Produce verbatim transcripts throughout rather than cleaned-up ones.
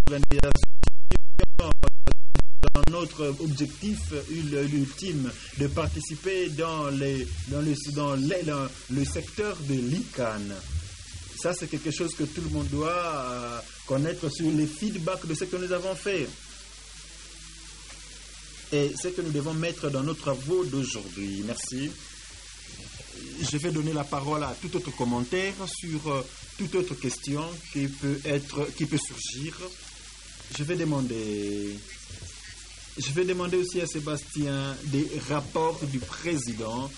organisation, dans notre objectif ultime de participer dans, les, dans, le, dans, les, dans le secteur de l'I C A N. Ça, c'est quelque chose que tout le monde doit connaître sur les feedbacks de ce que nous avons fait. Et ce que nous devons mettre dans nos travaux d'aujourd'hui. Merci. Je vais donner la parole à tout autre commentaire sur euh, toute autre question qui peut être, qui peut surgir. Je vais demander, je vais demander aussi à Sébastien des rapports du président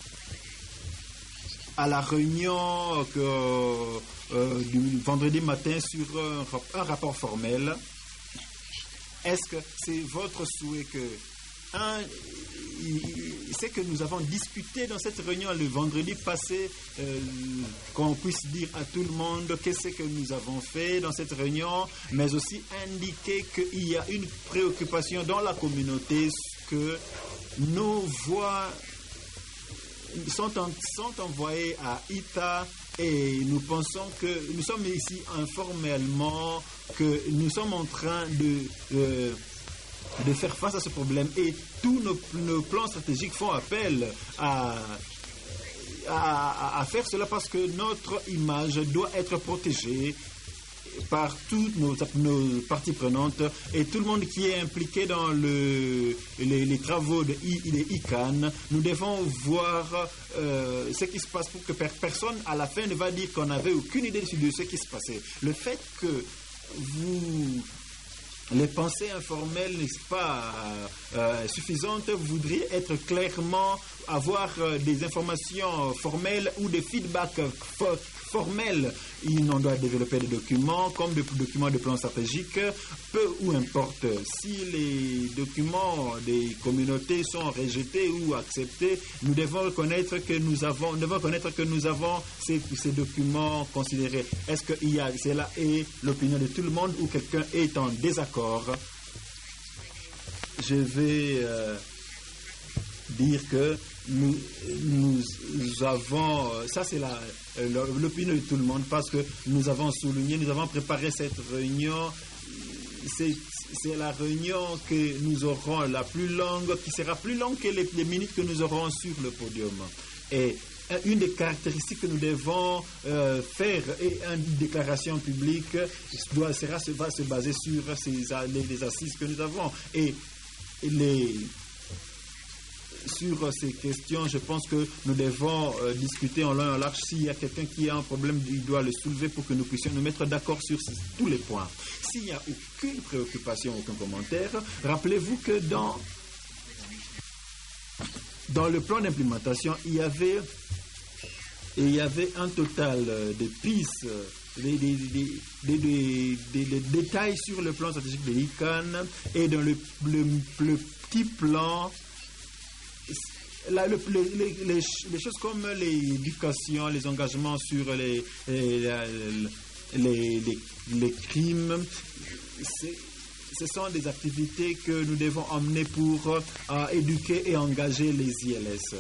à la réunion que, euh, du vendredi matin sur un, un rapport formel. Est-ce que c'est votre souhait que un, c'est que nous avons discuté dans cette réunion le vendredi passé, euh, qu'on puisse dire à tout le monde qu'est-ce que nous avons fait dans cette réunion, mais aussi indiquer qu'il y a une préoccupation dans la communauté, que nos voix sont, en, sont envoyées à I T A et nous pensons que nous sommes ici informellement, que nous sommes en train de... Euh, de faire face à ce problème, et tous nos, nos plans stratégiques font appel à, à, à faire cela parce que notre image doit être protégée par toutes nos, nos parties prenantes et tout le monde qui est impliqué dans le, les, les travaux de I, I C A N. Nous devons voir euh, ce qui se passe pour que personne à la fin ne va dire qu'on n'avait aucune idée de ce qui se passait. Le fait que vous... les pensées informelles n'est pas euh, suffisantes, vous voudriez être clairement, avoir euh, des informations formelles ou des feedbacks for formels. On doit développer des documents comme des documents de plan stratégique, peu ou importe. Si les documents des communautés sont rejetés ou acceptés, nous devons reconnaître que nous avons, nous devons reconnaître que nous avons ces, ces documents considérés. Est-ce que il y a, cela est l'opinion de tout le monde ou quelqu'un est en désaccord? Je vais euh, dire que nous, nous avons, ça c'est la, l'opinion de tout le monde, parce que nous avons souligné, nous avons préparé cette réunion. C'est, c'est la réunion que nous aurons la plus longue, qui sera plus longue que les, les minutes que nous aurons sur le podium. Et une des caractéristiques que nous devons euh, faire, et une déclaration publique doit, sera, va se baser sur ces, les, les assises que nous avons. Et, et les... Sur ces questions, je pense que nous devons euh, discuter en long et en large. S'il y a quelqu'un qui a un problème, il doit le soulever pour que nous puissions nous mettre d'accord sur tous les points. S'il n'y a aucune préoccupation, aucun commentaire, rappelez-vous que dans, dans le plan d'implémentation, il y avait, il y avait un total de pistes, des, des, des, des, des, des, des détails sur le plan stratégique de l'I C A N, et dans le, le, le petit plan. Là, le, les, les, les choses comme l'éducation, les engagements sur les, les, les, les, les crimes, ce sont des activités que nous devons emmener pour euh, éduquer et engager les I L S.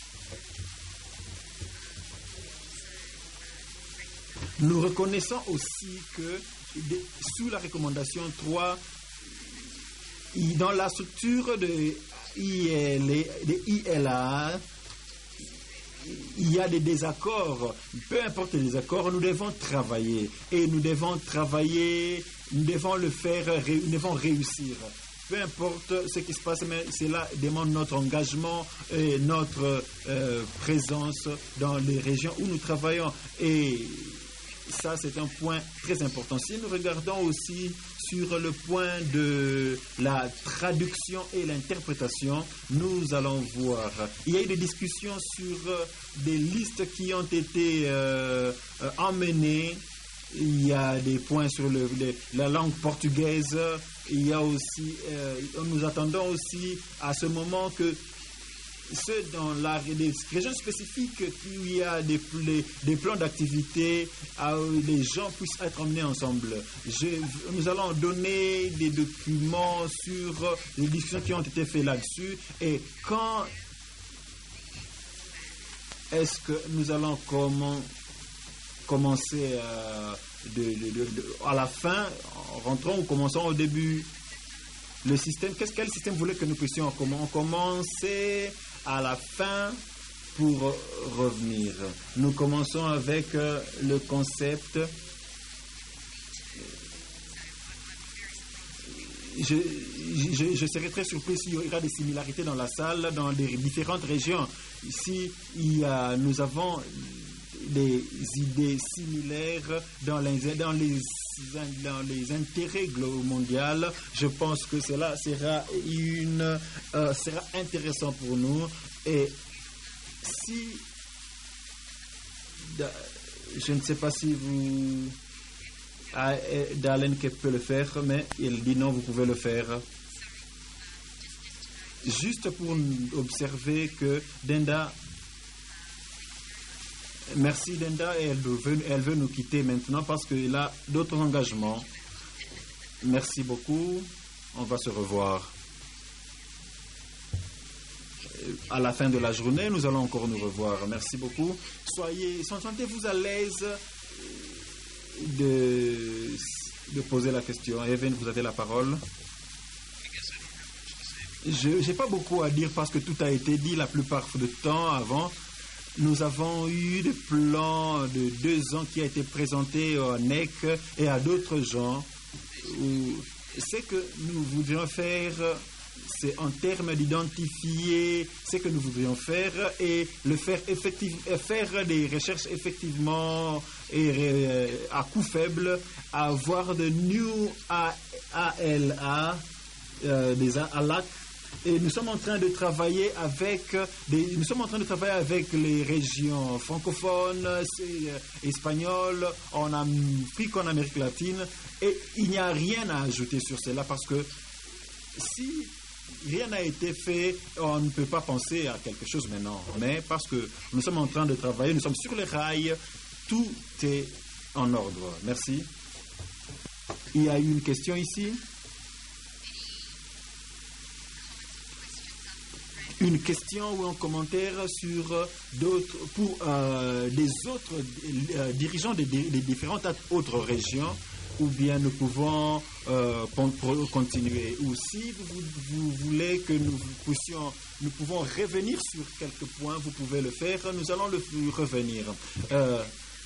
Nous reconnaissons aussi que de, sous la recommandation trois, dans la structure de I L A, il y a des désaccords. Peu importe les désaccords, nous devons travailler. Et nous devons travailler, nous devons le faire, nous devons réussir. Peu importe ce qui se passe, mais cela demande notre engagement et notre euh, présence dans les régions où nous travaillons. Et ça, c'est un point très important. Si nous regardons aussi sur le point de la traduction et l'interprétation, nous allons voir. Il y a eu des discussions sur des listes qui ont été euh, emmenées. Il y a des points sur le, le, la langue portugaise. Il y a aussi, euh, nous attendons aussi à ce moment que ceux dans la, les régions spécifiques où il y a des, des, des plans d'activité, où les gens puissent être emmenés ensemble. Je, nous allons donner des documents sur les discussions qui ont été faites là-dessus. Et quand est-ce que nous allons comment, commencer euh, de, de, de, de, à la fin, rentrons ou commençons au début. Le système, qu'est-ce quel système voulait que nous puissions comment commencer à la fin pour revenir. Nous commençons avec euh, le concept. Je, je, je serais très surpris s'il y aura des similarités dans la salle, dans les différentes régions. Ici, il y a, nous avons des idées similaires dans les, dans les, dans les intérêts mondiaux. Je pense que cela sera, une, euh, sera intéressant pour nous. Et si, je ne sais pas si vous... Dalen qui peut le faire, mais il dit non, vous pouvez le faire. Juste pour observer que Denda, merci Denda, et elle veut, elle veut nous quitter maintenant parce qu'elle a d'autres engagements. Merci beaucoup, on va se revoir. À la fin de la journée, nous allons encore nous revoir. Merci beaucoup. Soyez, sentez-vous à l'aise De, de poser la question. Evan, vous avez la parole. Je n'ai pas beaucoup à dire parce que tout a été dit la plupart du temps avant. Nous avons eu des plans de deux ans qui a été présenté au N E C et à d'autres gens. C'est que nous voudrions faire, c'est en termes d'identifier ce que nous voudrions faire et le faire effectivement, faire des recherches effectivement et euh, à coût faible, avoir de new A L A, euh, des A L A C. Et nous sommes en train de travailler avec des, nous sommes en train de travailler avec les régions francophones, espagnoles, en Afrique, en Amérique latine, et il n'y a rien à ajouter sur cela parce que si rien n'a été fait, on ne peut pas penser à quelque chose maintenant. Mais parce que nous sommes en train de travailler, nous sommes sur les rails, tout est en ordre. Merci. Il y a eu une question ici. Une question ou un commentaire sur d'autres, pour euh, des autres euh, dirigeants des, des différentes autres régions, ou bien nous pouvons euh, continuer. Ou si vous, vous voulez que nous puissions, nous pouvons revenir sur quelques points, vous pouvez le faire. Nous allons le revenir. Euh,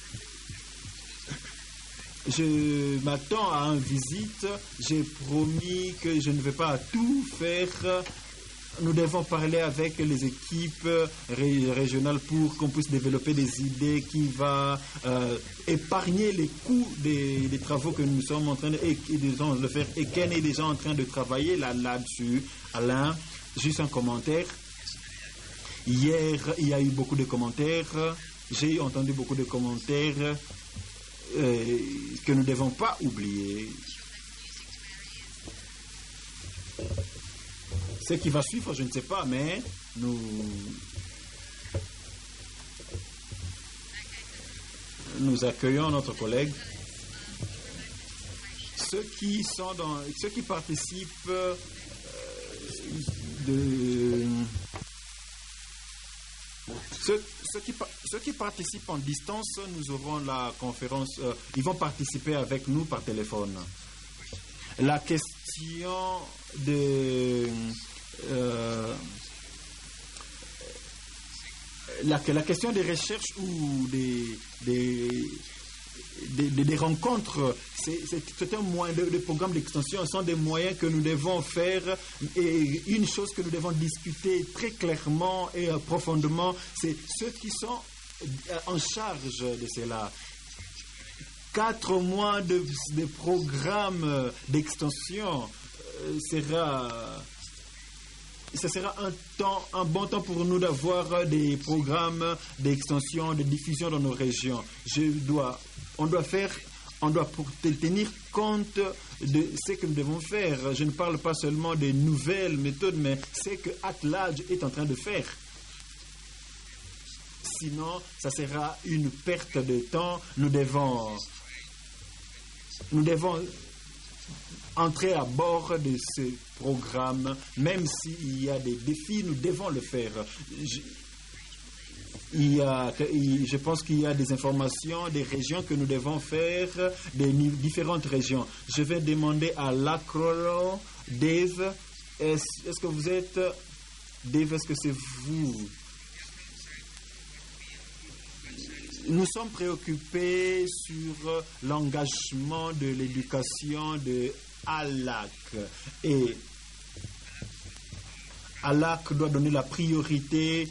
je m'attends à une visite. J'ai promis que je ne vais pas tout faire. Nous devons parler avec les équipes ré régionales pour qu'on puisse développer des idées qui vont euh, épargner les coûts des, des travaux que nous sommes en train de, et, et de faire. Et Ken est déjà en train de travailler là, là-dessus. Alain, juste un commentaire. Hier, il y a eu beaucoup de commentaires. J'ai entendu beaucoup de commentaires euh, que nous ne devons pas oublier. Ce qui va suivre, je ne sais pas, mais nous, nous accueillons notre collègue. Ceux qui sont dans, ceux qui participent euh, de, ceux, ceux, qui, ceux qui participent en distance, nous aurons la conférence. Euh, ils vont participer avec nous par téléphone. La question de Euh, la, la question des recherches ou des, des, des, des, des rencontres, c'est un moyen de, de programme d'extension, ce sont des moyens que nous devons faire et une chose que nous devons discuter très clairement et euh, profondément, c'est ceux qui sont en charge de cela. Quatre mois de, de programme d'extension euh, sera... Ce sera un, temps, un bon temps pour nous d'avoir des programmes d'extension, de diffusion dans nos régions. Je dois, on doit faire, on doit tenir compte de ce que nous devons faire. Je ne parle pas seulement des nouvelles méthodes, mais ce que Attelage est en train de faire. Sinon, ça sera une perte de temps. Nous devons, nous devons entrer à bord de ce programme, même s'il y a des défis, nous devons le faire. Je, il y a, il, je pense qu'il y a des informations, des régions que nous devons faire, des différentes régions. Je vais demander à Lacro, Dave, est-ce, est-ce que vous êtes, Dave, est-ce que c'est vous? Nous sommes préoccupés sur l'engagement de l'éducation de A L A C. Et A L A C doit donner la priorité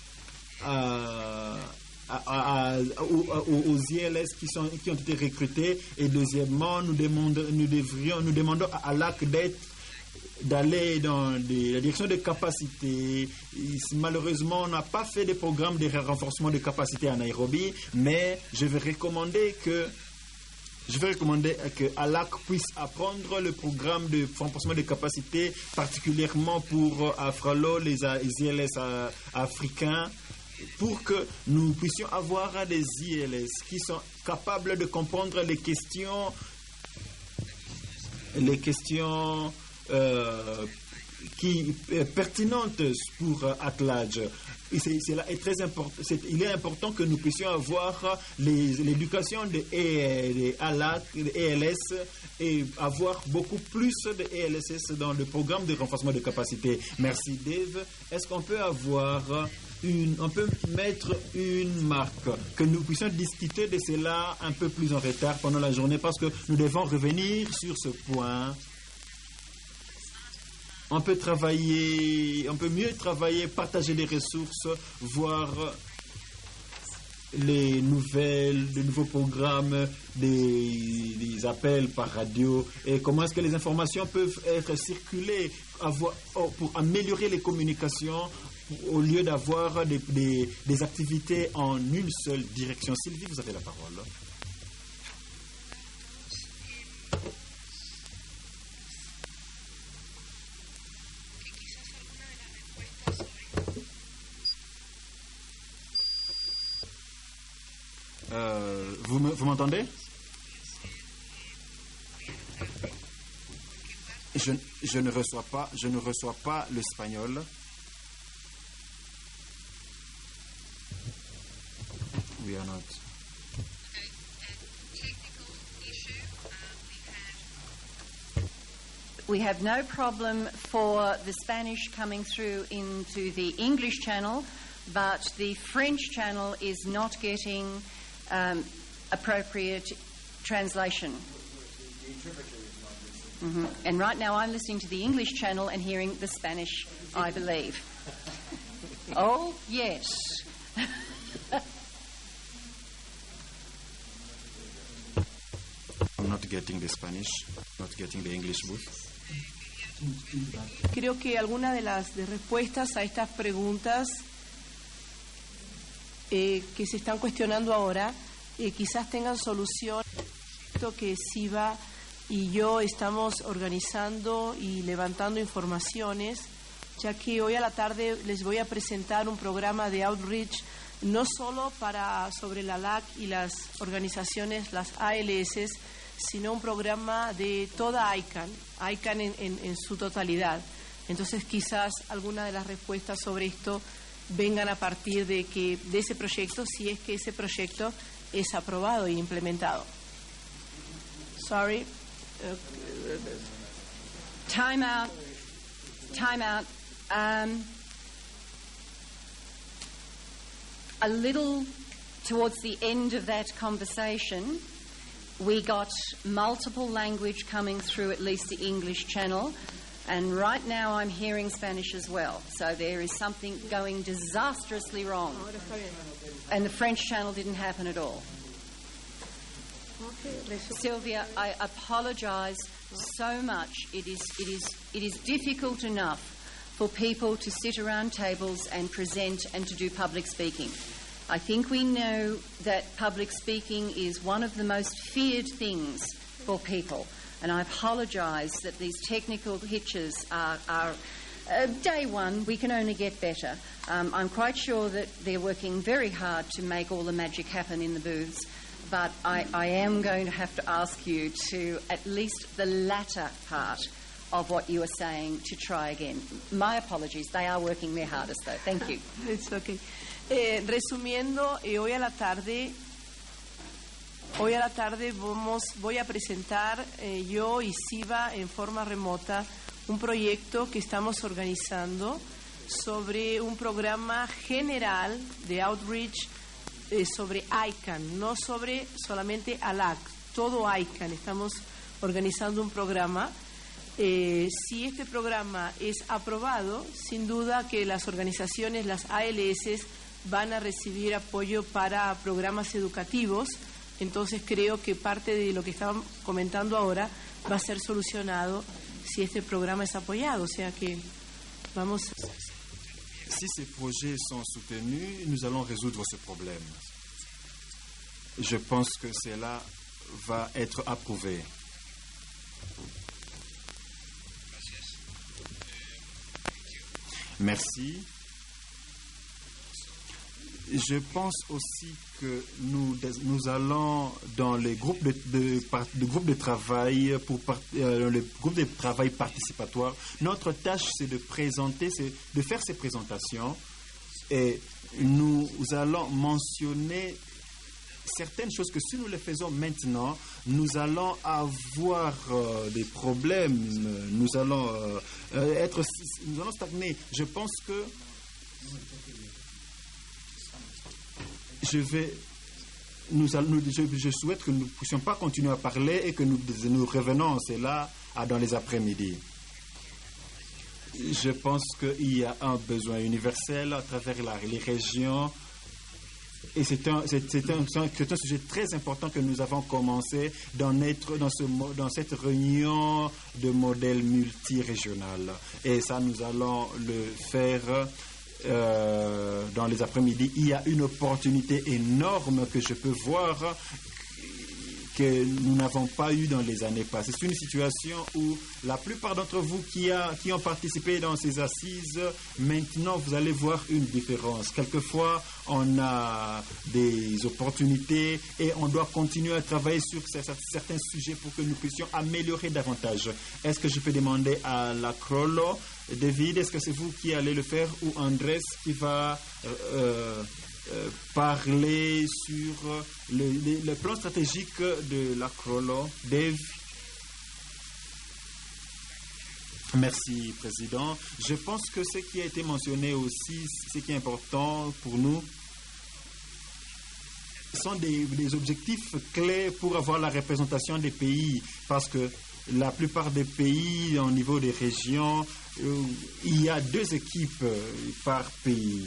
à, à, à, aux, aux I L S qui, sont, qui ont été recrutés. Et deuxièmement, nous demandons, nous devrions, nous demandons à A L A C d'être d'aller dans des, la direction des capacités. Malheureusement, on n'a pas fait des programmes de renforcement de capacités à Nairobi, mais je vais recommander que je vais recommander que A L A C puisse apprendre le programme de renforcement de capacités, particulièrement pour Afralo, les I L S africains, pour que nous puissions avoir des I L S qui sont capables de comprendre les questions les questions Euh, qui est pertinente pour attelage. C'est, c'est, est très important, c'est, il est important que nous puissions avoir les, l'éducation de A L S et avoir beaucoup plus de A L S S dans le programme de renforcement de capacité. Merci Dave. Est-ce qu'on peut avoir une, on peut mettre une marque, que nous puissions discuter de cela un peu plus en retard pendant la journée parce que nous devons revenir sur ce point. On peut travailler, on peut mieux travailler, partager les ressources, voir les nouvelles, les nouveaux programmes, des, des appels par radio et comment est-ce que les informations peuvent être circulées avoir, pour améliorer les communications au lieu d'avoir des, des, des activités en une seule direction. Sylvie, vous avez la parole. Euh, vous, me, vous m'entendez? Je, je ne reçois pas, je ne reçois pas l'espagnol. We are not. We have no problem for the Spanish coming through into the English channel, but the French channel is not getting um, appropriate translation. Mm-hmm. And right now I'm listening to the English channel and hearing the Spanish, I believe. Oh, yes. I'm not getting the Spanish, not getting the English booth. Creo que algunas de las de respuestas a estas preguntas eh, que se están cuestionando ahora eh, quizás tengan solución. Esto que SIVA y yo estamos organizando y levantando informaciones, ya que hoy a la tarde les voy a presentar un programa de outreach no solo para sobre la L A C y las organizaciones, las A L S, sino un programa de toda I C A N, I C A N en, en, en su totalidad. Entonces quizás alguna de las respuestas sobre esto vengan a partir de que de ese proyecto, si es que ese proyecto es aprobado e implementado. Sorry. Time out. Time out. Um, a little towards the end of that conversation, we got multiple language coming through at least the English channel, and right now I'm hearing Spanish as well. So there is something going disastrously wrong. And the French channel didn't happen at all. Sylvia, I apologise so much. It is, it is, it is difficult enough for people to sit around tables and present and to do public speaking. I think we know that public speaking is one of the most feared things for people, and I apologise that these technical hitches are, are uh, day one. We can only get better. Um, I'm quite sure that they're working very hard to make all the magic happen in the booths, but I, I am going to have to ask you to at least the latter part of what you are saying to try again. My apologies. They are working their hardest, though. Thank you. It's okay. Eh, resumiendo, eh, hoy a la tarde, hoy a la tarde vamos, voy a presentar eh, yo y SIVA en forma remota un proyecto que estamos organizando sobre un programa general de outreach eh, sobre I CANN, no sobre solamente A L A C, todo I CANN. Estamos organizando un programa. Eh, si este programa es aprobado, sin duda que las organizaciones, las A L S, van a recibir apoyo para programas educativos. Entonces creo que parte de lo que estaban comentando ahora va a ser solucionado si este programa es apoyado. O sea que vamos. Si ces projets sont soutenus, nous allons résoudre ce problème. Je pense que cela va être approuvé. Merci. Je pense aussi que nous, nous allons dans les groupes de, de, de, groupes de travail pour euh, le groupe de travail participatoire. Notre tâche, c'est de présenter, c'est de faire ces présentations et nous allons mentionner certaines choses que si nous les faisons maintenant, nous allons avoir euh, des problèmes, nous allons euh, être, nous allons stagner. Je pense que je vais, nous, nous, je, je souhaite que nous ne puissions pas continuer à parler et que nous, nous revenons à cela à, dans les après-midi. Je pense qu'il y a un besoin universel à travers la, les régions. Et c'est un, c'est, c'est, un, c'est un sujet très important que nous avons commencé dans, notre, dans, ce, dans cette réunion de modèle multirégional. Et ça, nous allons le faire euh, dans les après-midi. Il y a une opportunité énorme que je peux voir que nous n'avons pas eu dans les années passées. C'est une situation où la plupart d'entre vous qui, a, qui ont participé dans ces assises, maintenant vous allez voir une différence. Quelquefois, on a des opportunités et on doit continuer à travailler sur certains sujets pour que nous puissions améliorer davantage. Est-ce que je peux demander à la Crollo, David, est-ce que c'est vous qui allez le faire ou Andrés qui va euh, euh, parler sur le, le, le plan stratégique de la Crollo? Dave? Merci, Président. Je pense que ce qui a été mentionné aussi, ce qui est important pour nous, sont des, des objectifs clés pour avoir la représentation des pays, parce que la plupart des pays, au niveau des régions, euh, il y a deux équipes par pays.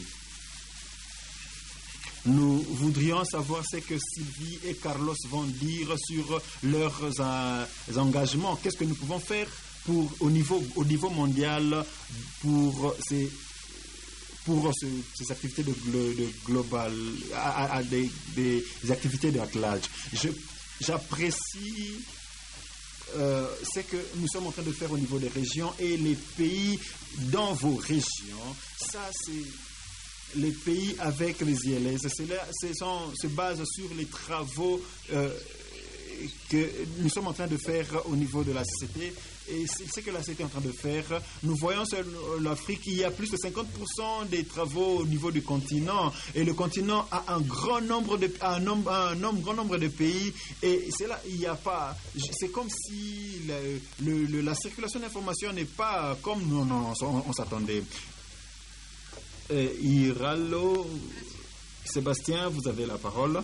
Nous voudrions savoir ce que Sylvie et Carlos vont dire sur leurs euh, engagements. Qu'est-ce que nous pouvons faire pour, au, niveau, au niveau mondial pour ces, pour ce, ces activités de, de global, à, à des, des activités d'attelage. Je, j'apprécie euh, ce que nous sommes en train de faire au niveau des régions et les pays dans vos régions. Ça, c'est les pays avec les I L S. Cela se base sur les travaux euh, que nous sommes en train de faire au niveau de la C C T. Et c'est ce que la C C T est en train de faire. Nous voyons sur l'Afrique, il y a plus de cinquante pour cent des travaux au niveau du continent. Et le continent a un grand nombre de, un nombre, un nombre, grand nombre de pays. Et c'est là, il n'y a pas. C'est comme si le, le, le, la circulation d'informations n'est pas comme non, non, on, on s'attendait. Euh, Iralo, Sébastien, vous avez la parole.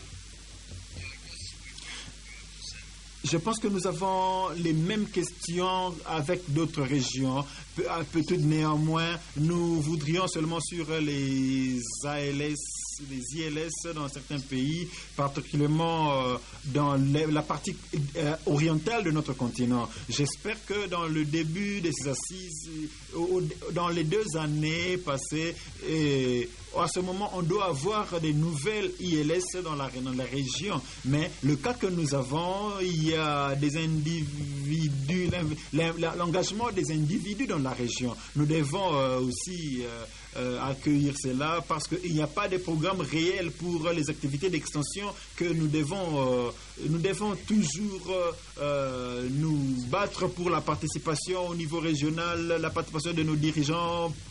Je pense que nous avons les mêmes questions avec d'autres régions. Pe- peut-être néanmoins, nous voudrions seulement sur les A L S, les I L S dans certains pays, particulièrement euh, dans les, la partie euh, orientale de notre continent. J'espère que dans le début de ces assises, au, dans les deux années passées, et à ce moment, on doit avoir des nouvelles I L S dans la, dans la région. Mais le cas que nous avons, il y a des individus, l'engagement des individus dans la région. Nous devons euh, aussi euh, euh, accueillir cela parce qu'il n'y a pas de programme réel pour les activités d'extension que nous devons, euh, nous devons toujours euh, nous battre pour la participation au niveau régional, la participation de nos dirigeants.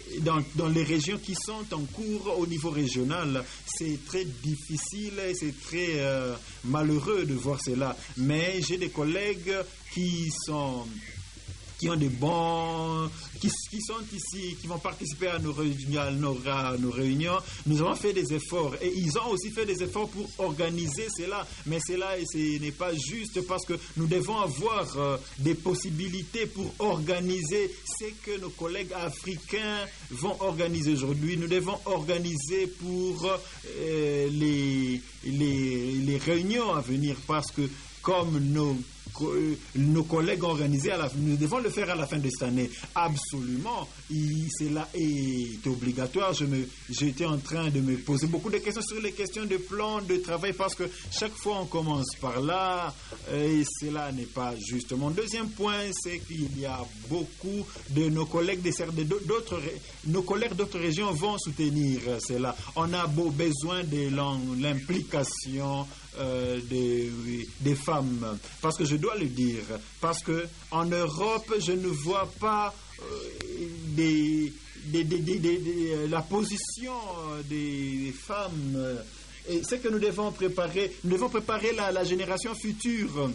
dans, dans les régions qui sont en cours au niveau régional. C'est très difficile et c'est très euh, malheureux de voir cela. Mais j'ai des collègues qui sont... qui ont des bons, qui, qui sont ici, qui vont participer à nos, réunions, à, nos, à nos réunions. Nous avons fait des efforts et ils ont aussi fait des efforts pour organiser cela. Mais cela, ce n'est pas juste parce que nous devons avoir euh, des possibilités pour organiser ce que nos collègues africains vont organiser aujourd'hui. Nous devons organiser pour euh, les, les, les réunions à venir parce que comme nos nos collègues organisés, à la, nous devons le faire à la fin de cette année. Absolument, cela est obligatoire. Je me, j'étais en train de me poser beaucoup de questions sur les questions de plan de travail parce que chaque fois on commence par là et cela n'est pas juste. Mon deuxième point, c'est qu'il y a beaucoup de nos collègues de, d'autres, nos collègues d'autres régions vont soutenir cela. On a beau besoin de l'implication Euh, des, des femmes, parce que je dois le dire, parce que en Europe je ne vois pas euh, des, des, des, des, des, des, la position des femmes, et c'est que nous devons préparer, nous devons préparer la, la génération future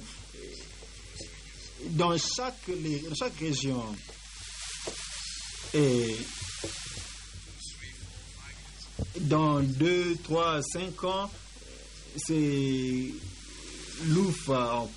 dans chaque, les, dans chaque région. Et dans deux, trois, cinq ans, c'est loufa.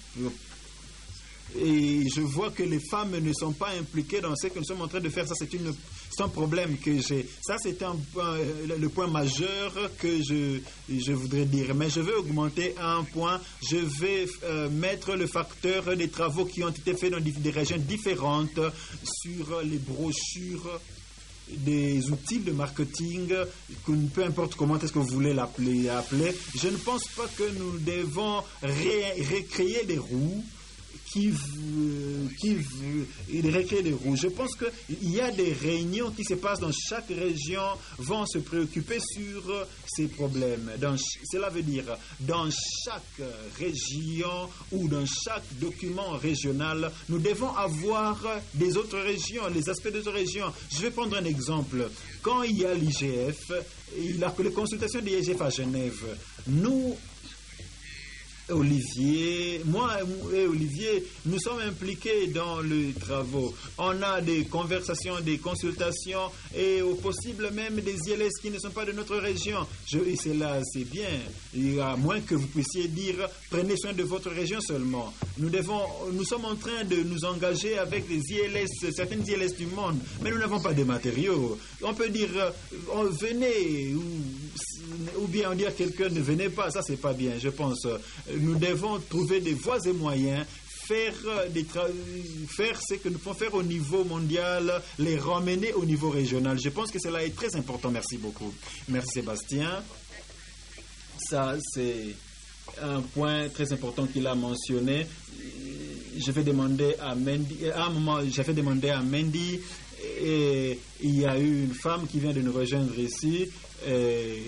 Et je vois que les femmes ne sont pas impliquées dans ce que nous sommes en train de faire. Ça, c'est, une, c'est un problème que j'ai. Ça, c'est un, un, le point majeur que je, je voudrais dire. Mais je vais augmenter un point. Je vais euh, mettre le facteur des travaux qui ont été faits dans des régions différentes sur les brochures des outils de marketing, peu importe comment est-ce que vous voulez l'appeler, appeler. Je ne pense pas que nous devons ré- recréer des roues qui, qui recréer des roues. Je pense qu'il y a des réunions qui se passent dans chaque région, vont se préoccuper sur ces problèmes. Dans, cela veut dire, dans chaque région ou dans chaque document régional, nous devons avoir des autres régions, les aspects des autres régions. Je vais prendre un exemple. Quand il y a l'I G F, il a les consultations de l'I G F à Genève, nous, Olivier, moi et Olivier, nous sommes impliqués dans les travaux. On a des conversations, des consultations et au possible même des I L S qui ne sont pas de notre région. Je, et c'est là, c'est bien. Et à moins que vous puissiez dire, prenez soin de votre région seulement. Nous devons, nous sommes en train de nous engager avec des I L S, certaines I L S du monde, mais nous n'avons pas de matériaux. On peut dire, on, venez, ou, ou bien on dit à quelqu'un, ne venez pas. Ça, c'est pas bien, je pense. Nous devons trouver des voies et moyens, faire, des tra- faire ce que nous pouvons faire au niveau mondial, les ramener au niveau régional. Je pense que cela est très important. Merci beaucoup. Merci Sébastien. Ça, c'est un point très important qu'il a mentionné. Je vais demander à Mandy, à un moment, j'avais demandé à Mandy, et il y a eu une femme qui vient de nous rejoindre ici. Et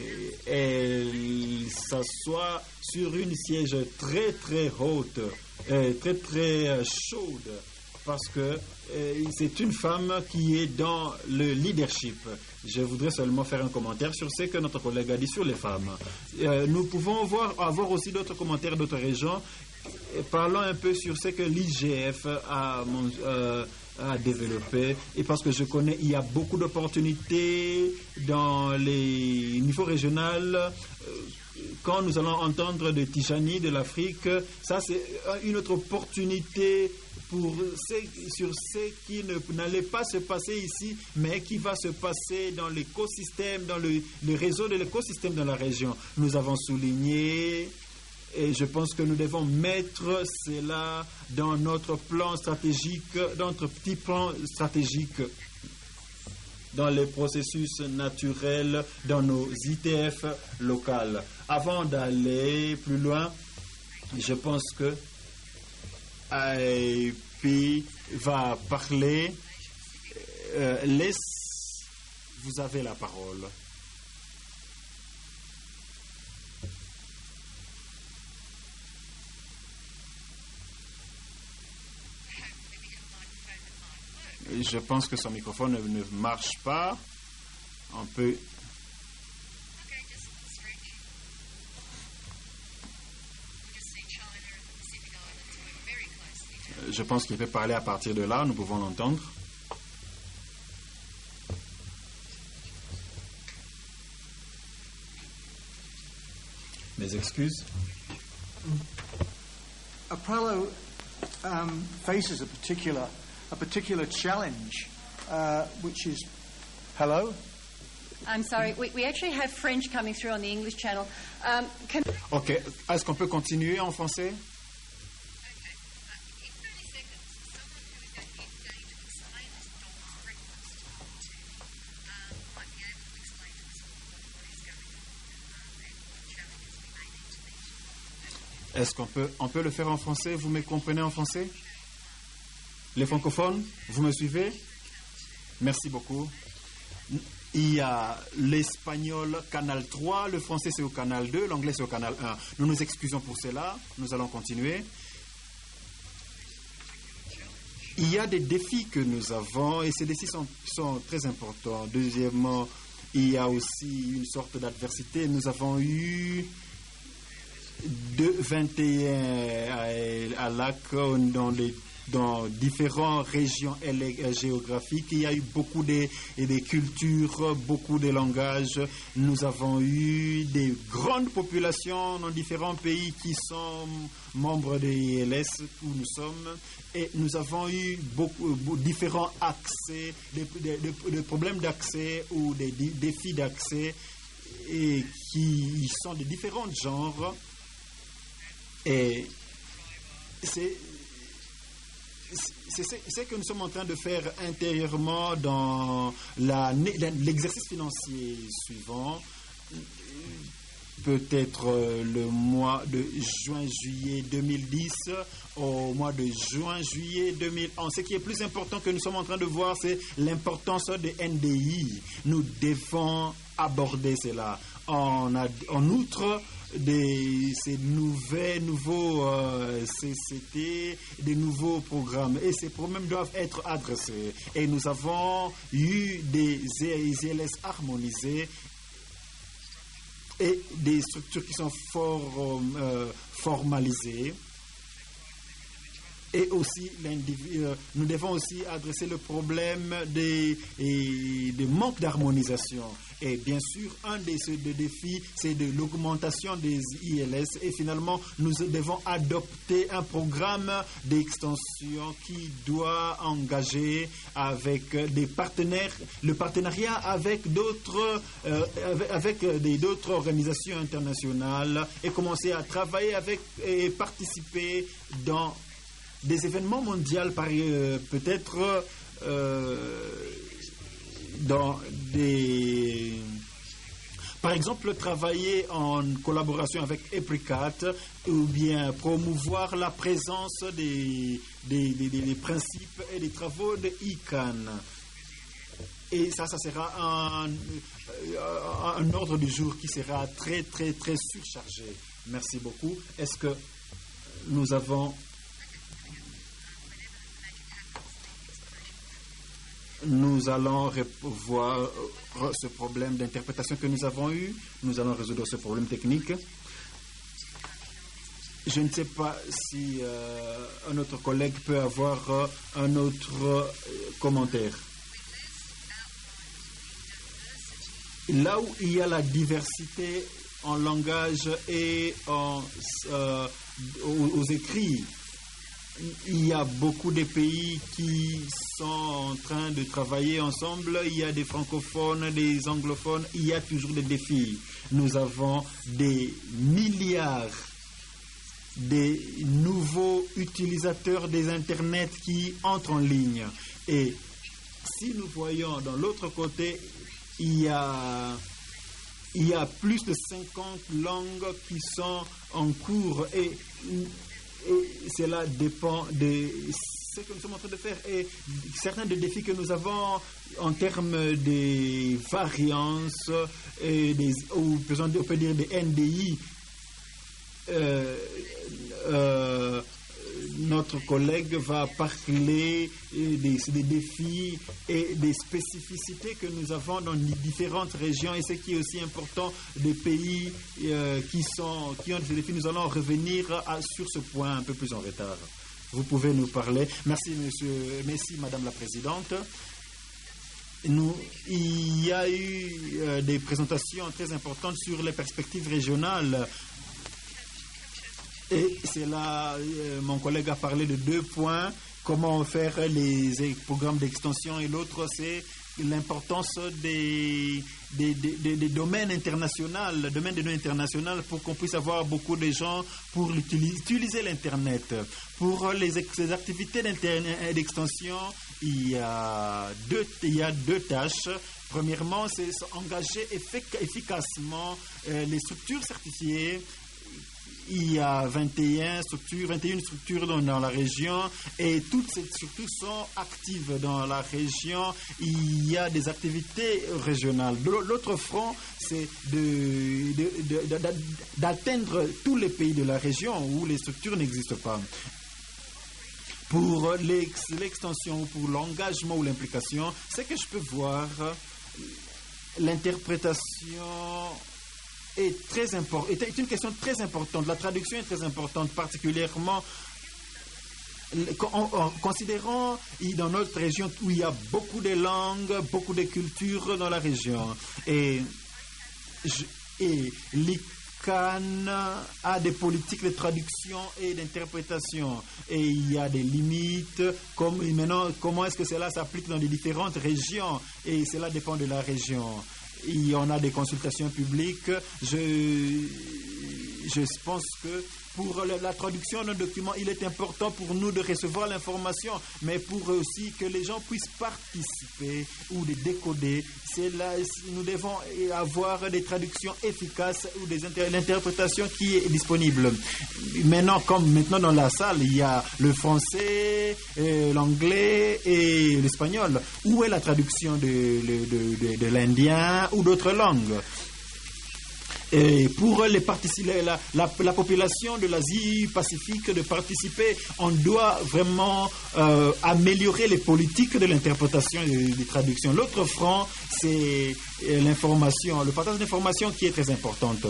elle s'assoit sur une siège très très haute, euh, très très chaude, parce que euh, c'est une femme qui est dans le leadership. Je voudrais seulement faire un commentaire sur ce que notre collègue a dit sur les femmes. Euh, nous pouvons voir, avoir aussi d'autres commentaires d'autres régions. Parlons un peu sur ce que l'I G F a euh, à développer, et parce que je connais, il y a beaucoup d'opportunités dans les niveaux régionaux. Quand nous allons entendre de Tijani de l'Afrique, ça c'est une autre opportunité pour ce, sur ce qui ne, n'allait pas se passer ici, mais qui va se passer dans l'écosystème, dans le, le réseau de l'écosystème de la région. Nous avons souligné, et je pense que nous devons mettre cela dans notre plan stratégique, dans notre petit plan stratégique, dans les processus naturels, dans nos I T F locales. Avant d'aller plus loin, je pense que I P va parler. Euh, laisse, vous avez la parole. Je pense que son microphone ne, ne marche pas. On peut... Je pense qu'il peut parler à partir de là, nous pouvons l'entendre. Mes excuses. Apollo um, faces a particular, a particular challenge, uh, which is, hello? I'm sorry, we, we actually have French coming through on the English channel. Um, can... Ok, est-ce qu'on peut continuer en français? Est-ce qu'on peut, on peut le faire en français? Vous me comprenez en français? Les francophones, vous me suivez? Merci beaucoup. Il y a l'espagnol canal trois, le français c'est au canal deux, l'anglais c'est au canal un. Nous nous excusons pour cela, nous allons continuer. Il y a des défis que nous avons et ces défis sont, sont très importants. Deuxièmement, il y a aussi une sorte d'adversité. Nous avons eu de vingt et un à, à Lac dans, les, dans différentes régions géographiques. Il y a eu beaucoup de, de cultures, beaucoup de langages. Nous avons eu des grandes populations dans différents pays qui sont membres des I L S où nous sommes. Et nous avons eu beaucoup, beaucoup différents accès, des, des, des problèmes d'accès ou des, des défis d'accès et qui sont de différents genres. Et c'est ce que nous sommes en train de faire intérieurement dans la, l'exercice financier suivant. Peut-être le mois de juin-juillet deux mille dix au mois de juin-juillet deux mille onze. Ce qui est plus important que nous sommes en train de voir, c'est l'importance de N D I. Nous devons aborder cela. En, en outre, Des, ces nouvelles, nouveaux euh, C C T, des nouveaux programmes. Et ces problèmes doivent être adressés. Et nous avons eu des I L S harmonisés et des structures qui sont fort euh, formalisées. Et aussi, euh, nous devons aussi adresser le problème des, et, des manques d'harmonisation. Et bien sûr, un des, des défis, c'est de l'augmentation des I L S. Et finalement, nous devons adopter un programme d'extension qui doit engager avec des partenaires, le partenariat avec d'autres, euh, avec, avec des, d'autres organisations internationales et commencer à travailler avec et participer dans des événements mondiaux, par, euh, peut-être euh, dans des... Par exemple, travailler en collaboration avec EPRICAT ou bien promouvoir la présence des, des, des, des principes et des travaux de I C A N. Et ça, ça sera un, un ordre du jour qui sera très, très, très surchargé. Merci beaucoup. Est-ce que nous avons... Nous allons voir ce problème d'interprétation que nous avons eu. Nous allons résoudre ce problème technique. Je ne sais pas si euh, un autre collègue peut avoir euh, un autre euh, commentaire. Là où il y a la diversité en langage et en, euh, aux, aux écrits, il y a beaucoup de pays qui sont en train de travailler ensemble. Il y a des francophones, des anglophones. Il y a toujours des défis. Nous avons des milliards de nouveaux utilisateurs des Internet qui entrent en ligne. Et si nous voyons dans l'autre côté, il y a, il y a plus de cinquante langues qui sont en cours et... Et cela dépend de ce que nous sommes en train de faire et certains des défis que nous avons en termes de variances et des, ou on peut dire des N D I euh, euh, notre collègue va parler des, des défis et des spécificités que nous avons dans les différentes régions et ce qui est aussi important des pays euh, qui, sont, qui ont des défis. Nous allons revenir à, sur ce point un peu plus en retard. Vous pouvez nous parler. Merci, monsieur. Merci, Madame la Présidente. Nous, il y a eu euh, des présentations très importantes sur les perspectives régionales. Et c'est là, euh, mon collègue a parlé de deux points, comment faire les programmes d'extension, et l'autre, c'est l'importance des, des, des, des domaines internationaux, le domaine des données internationales, pour qu'on puisse avoir beaucoup de gens pour utiliser l'Internet. Pour les, les activités d'extension, il y a deux, il y a deux tâches. Premièrement, c'est engager efficacement euh, les structures certifiées. Il y a vingt et une structures, vingt et une structures dans, dans la région et toutes ces structures sont actives dans la région. Il y a des activités régionales. L'autre front, c'est de, de, de, de, d'atteindre tous les pays de la région où les structures n'existent pas. Pour l'extension, pour l'engagement ou l'implication, c'est que je peux voir l'interprétation est très important, est une question très importante. La traduction est très importante, particulièrement en, en considérant dans notre région où il y a beaucoup de langues, beaucoup de cultures dans la région. Et, et l'I C A N a des politiques de traduction et d'interprétation. Et il y a des limites. Comme, maintenant, comment est-ce que cela s'applique dans les différentes régions? Et cela dépend de la région. Il y en a des consultations publiques. Je, je pense que pour la, la traduction d'un document, il est important pour nous de recevoir l'information, mais pour aussi que les gens puissent participer ou les décoder. C'est là, nous devons avoir des traductions efficaces ou des inter- l'interprétation qui est disponible. Maintenant, comme maintenant dans la salle, il y a le français, euh, l'anglais et l'espagnol. Où est la traduction de, de, de, de, de l'indien ou d'autres langues? Et pour les la, la, la population de l'Asie-Pacifique de participer, on doit vraiment euh, améliorer les politiques de l'interprétation et des traductions. L'autre front, c'est l'information, le partage d'informations qui est très importante.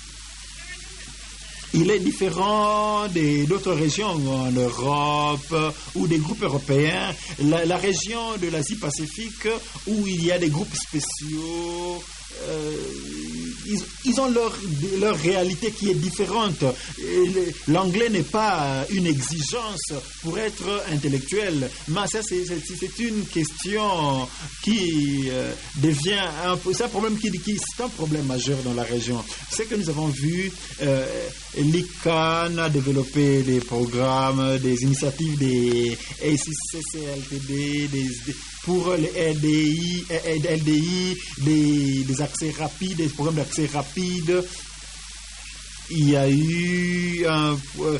Il est différent des, d'autres régions en Europe ou des groupes européens. La, la région de l'Asie-Pacifique où il y a des groupes spéciaux, Euh, ils, ils ont leur, leur réalité qui est différente. L'anglais n'est pas une exigence pour être intellectuel, mais ça c'est, c'est, c'est une question qui euh, devient un, c'est un problème qui, qui c'est un problème majeur dans la région. C'est que nous avons vu euh, l'I C A N a développé des programmes, des initiatives des A C C L T D, des, des pour les L D I, L D I des, des accès rapides, des programmes d'accès rapide. Il y a eu un, euh,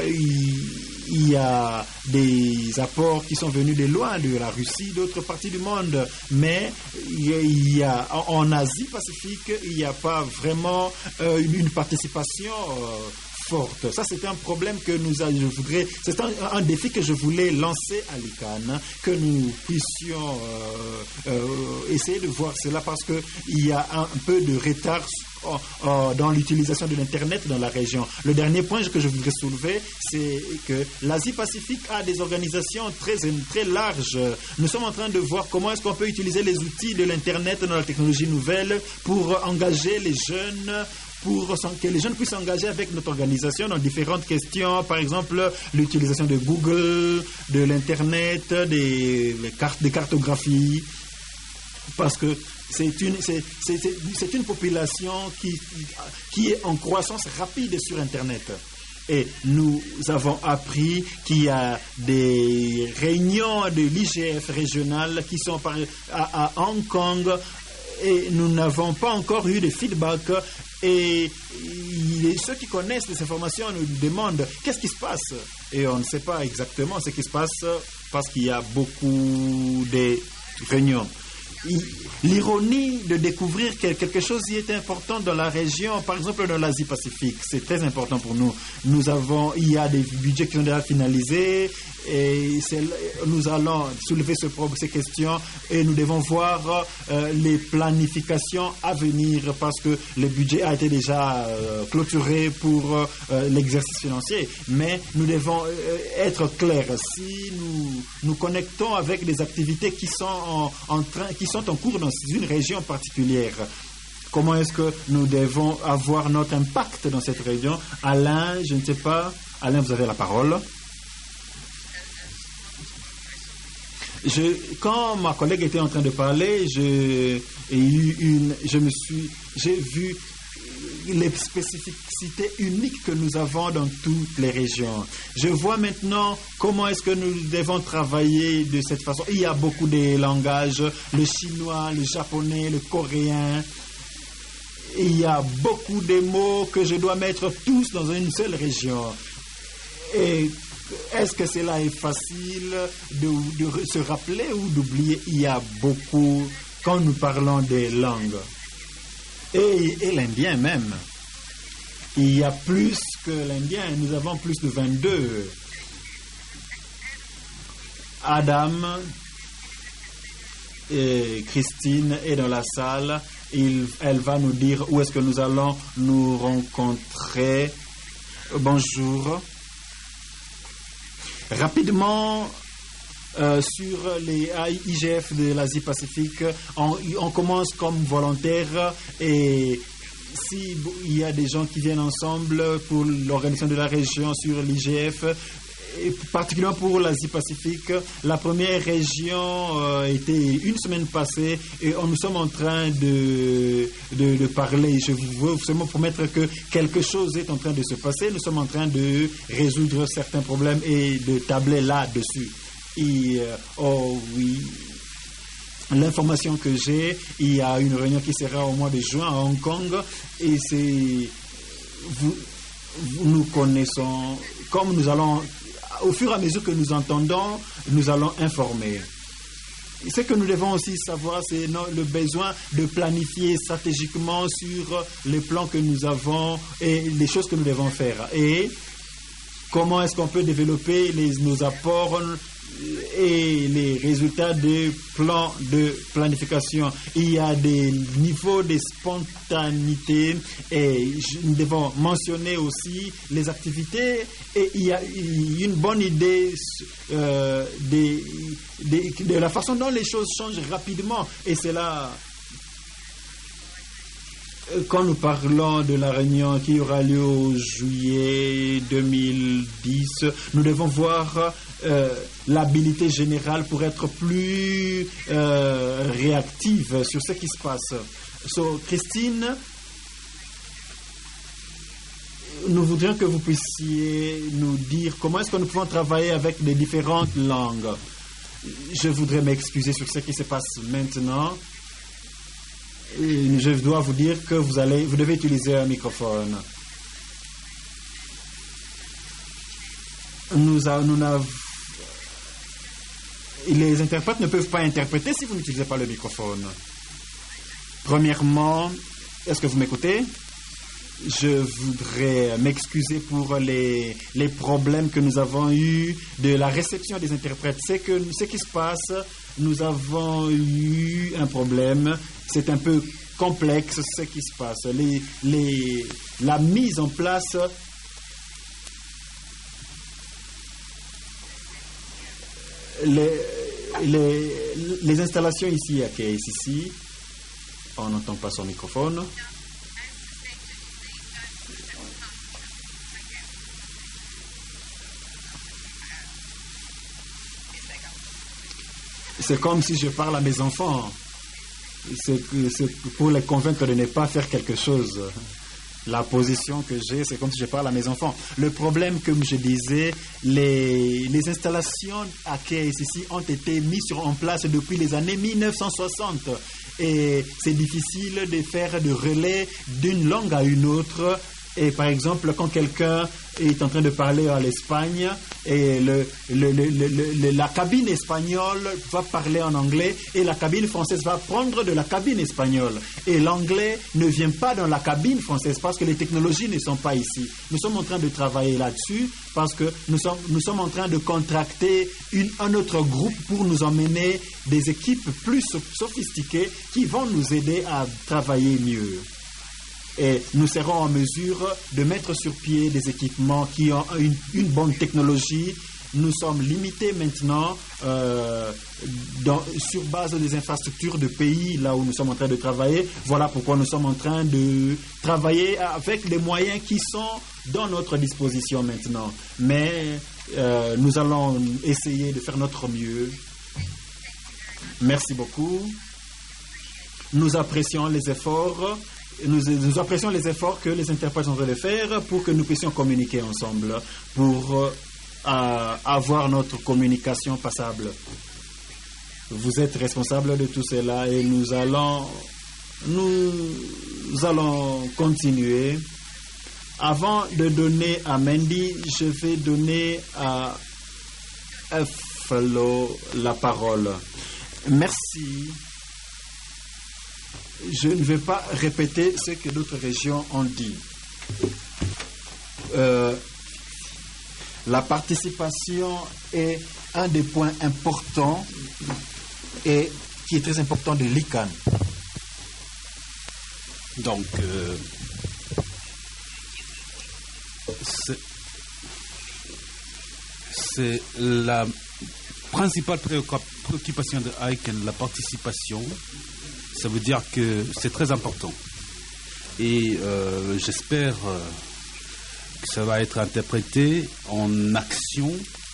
il y a des apports qui sont venus de loin, de la Russie, d'autres parties du monde, mais il y a en Asie-Pacifique, il n'y a pas vraiment euh, une, une participation euh, forte. Ça, c'est un problème que nous a, je voudrais, c'est un, un défi que je voulais lancer à l'I C A N, que nous puissions euh, euh, essayer de voir cela parce que il y a un, un peu de retard oh, oh, dans l'utilisation de l'Internet dans la région. Le dernier point que je voudrais soulever, c'est que l'Asie-Pacifique a des organisations très, très larges. Nous sommes en train de voir comment est-ce qu'on peut utiliser les outils de l'Internet dans la technologie nouvelle pour engager les jeunes, pour que les jeunes puissent s'engager avec notre organisation dans différentes questions, par exemple l'utilisation de Google, de l'Internet, des, cartes, des cartographies, parce que c'est une, c'est, c'est, c'est une population qui, qui est en croissance rapide sur Internet. Et nous avons appris qu'il y a des réunions de l'I G F régionales qui sont par, à, à Hong Kong et nous n'avons pas encore eu de feedback. Et ceux qui connaissent les informations nous demandent qu'est-ce qui se passe. Et on ne sait pas exactement ce qui se passe parce qu'il y a beaucoup de réunions. l'ironie de découvrir que quelque chose y est important dans la région, par exemple dans l'Asie-Pacifique. C'est très important pour nous. Nous avons, il y a des budgets qui sont déjà finalisés et c'est, nous allons soulever ce, ces questions et nous devons voir euh, les planifications à venir parce que le budget a été déjà euh, clôturé pour euh, l'exercice financier. Mais nous devons euh, être clairs. Si nous nous connectons avec des activités qui sont en, en train, qui sont en cours dans une région particulière, comment est-ce que nous devons avoir notre impact dans cette région? Alain, je ne sais pas. Alain, vous avez la parole. Je, quand ma collègue était en train de parler, je, eu une, je me suis, j'ai vu les spécificités uniques que nous avons dans toutes les régions. Je vois maintenant comment est-ce que nous devons travailler de cette façon. Il y a beaucoup de langages, le chinois, le japonais, le coréen. Il y a beaucoup de mots que je dois mettre tous dans une seule région. Et est-ce que cela est facile de, de se rappeler ou d'oublier? Il y a beaucoup, quand nous parlons des langues, et, et l'indien même, il y a plus que l'indien, nous avons plus de vingt-deux. Adam et Christine est dans la salle, il, elle va nous dire où est-ce que nous allons nous rencontrer. Bonjour. Rapidement, euh, sur les I G F de l'Asie-Pacifique, on, on commence comme volontaire et s'il y a des gens qui viennent ensemble pour l'organisation de la région sur l'I G F, et particulièrement pour l'Asie-Pacifique, la première région euh, était une semaine passée et on, nous sommes en train de, de, de parler. Je veux seulement promettre que quelque chose est en train de se passer. Nous sommes en train de résoudre certains problèmes et de tabler là-dessus. Et, euh, oh oui, l'information que j'ai, il y a une réunion qui sera au mois de juin à Hong Kong et c'est... Vous, nous connaissons, comme nous allons... Au fur et à mesure que nous entendons, nous allons informer. Ce que nous devons aussi savoir, c'est le besoin de planifier stratégiquement sur les plans que nous avons et les choses que nous devons faire. Et comment est-ce qu'on peut développer les, nos apports et les résultats des plans de planification. Il y a des niveaux de spontanéité et nous devons mentionner aussi les activités et il y a une bonne idée euh, de, de, de la façon dont les choses changent rapidement et c'est là quand nous parlons de la réunion qui aura lieu en juillet deux mille dix, nous devons voir euh, l'habilité générale pour être plus euh, réactive sur ce qui se passe. So, Christine, nous voudrions que vous puissiez nous dire comment est-ce que nous pouvons travailler avec les différentes langues. Je voudrais m'excuser sur ce qui se passe maintenant. Et je dois vous dire que vous, allez, vous devez utiliser un microphone. Nous, a, nous avons, les interprètes ne peuvent pas interpréter si vous n'utilisez pas le microphone. Premièrement, est-ce que vous m'écoutez? Je voudrais m'excuser pour les, les problèmes que nous avons eus de la réception des interprètes. C'est que ce qui se passe, nous avons eu un problème. C'est un peu complexe ce qui se passe. Les, les, la mise en place les, les, les installations ici à Case ici, on n'entend pas son microphone. C'est comme si je parle à mes enfants. C'est, c'est pour les convaincre de ne pas faire quelque chose. La position que j'ai, c'est comme si je parle à mes enfants. Le problème, comme je disais, les, les installations à K S ici ont été mises en place depuis les années mille neuf cent soixante. Et c'est difficile de faire de relais d'une langue à une autre Et par exemple, quand quelqu'un est en train de parler à l'Espagne et le, le, le, le, le, la cabine espagnole va parler en anglais et la cabine française va prendre de la cabine espagnole. Et l'anglais ne vient pas dans la cabine française parce que les technologies ne sont pas ici. Nous sommes en train de travailler là-dessus parce que nous sommes, nous sommes en train de contracter une, un autre groupe pour nous emmener des équipes plus sophistiquées qui vont nous aider à travailler mieux. Et nous serons en mesure de mettre sur pied des équipements qui ont une, une bonne technologie. Nous sommes limités maintenant euh, dans, sur base des infrastructures de pays là où nous sommes en train de travailler. Voilà pourquoi nous sommes en train de travailler avec les moyens qui sont dans notre disposition maintenant. Mais euh, nous allons essayer de faire notre mieux. Merci beaucoup. Nous apprécions les efforts. Nous, nous apprécions les efforts que les interprètes sont en train de faire pour que nous puissions communiquer ensemble, pour euh, avoir notre communication passable. Vous êtes responsable de tout cela et nous allons, nous, nous allons continuer. Avant de donner à Mandy, je vais donner à Flo la parole. Merci. Je ne vais pas répéter ce que d'autres régions ont dit. Euh, la participation est un des points importants et qui est très important de l'I C A N. Donc, euh, c'est, c'est la principale préoccupation de I C A N, la participation. Ça veut dire que c'est très important. Et euh, j'espère euh, que ça va être interprété en action.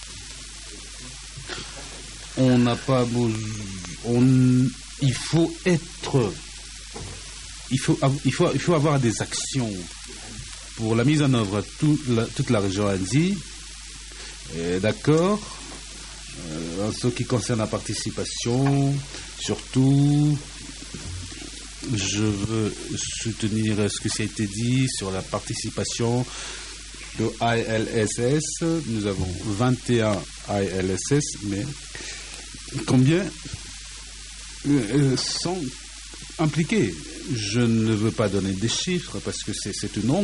On n'a pas besoin. On, il faut être. Il faut, il, faut, il faut avoir des actions pour la mise en œuvre de tout la, toute la région Annecy. D'accord. Euh, en ce qui concerne la participation, surtout. Je veux soutenir ce que ça a été dit sur la participation de I L S S. Nous avons vingt et un I L S S, mais combien euh, sont impliqués? Je ne veux pas donner des chiffres parce que c'est, c'est une honte.